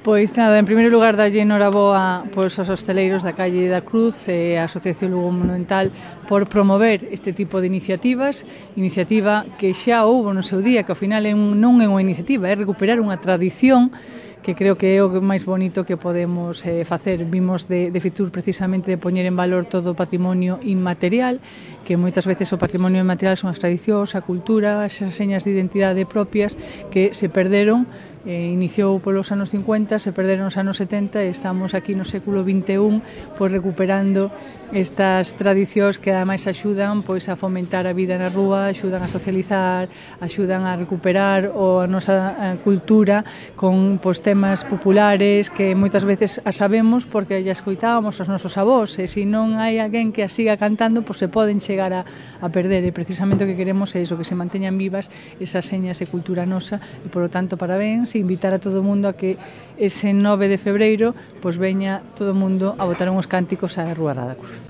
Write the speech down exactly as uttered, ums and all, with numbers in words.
Pois nada, en primeiro lugar dalle enhoraboa pois, aos hosteleiros da calle da Cruz e a Asociación Lugo Monumental por promover este tipo de iniciativas, iniciativa que xa houve no seu día, que ao final é un, non é unha iniciativa, é recuperar unha tradición que creo que é o máis bonito que podemos eh, facer. Vimos de, de Fitur precisamente de poñer en valor todo o patrimonio inmaterial, que moitas veces o patrimonio inmaterial son as tradicións, a cultura, esas señas de identidade propias que se perderon. Eh, iniciou polos anos cincuenta, se perderon nos anos setenta e estamos aquí no século vinte e un pois recuperando estas tradicións que ademais axudan pois a fomentar a vida na rúa, axudan a socializar, axudan a recuperar o a nosa a cultura con pois temas populares que moitas veces a sabemos porque ya escoitábamos aos nosos avós e se non hai alguén que a siga cantando pois se poden chegar a, a perder e precisamente o que queremos é iso, que se manteñan vivas esas señas de cultura nosa e polo tanto parabéns, invitar a todo o mundo a que ese nove de febreiro pois veña todo o mundo a botar uns cánticos á Rúa da Cruz.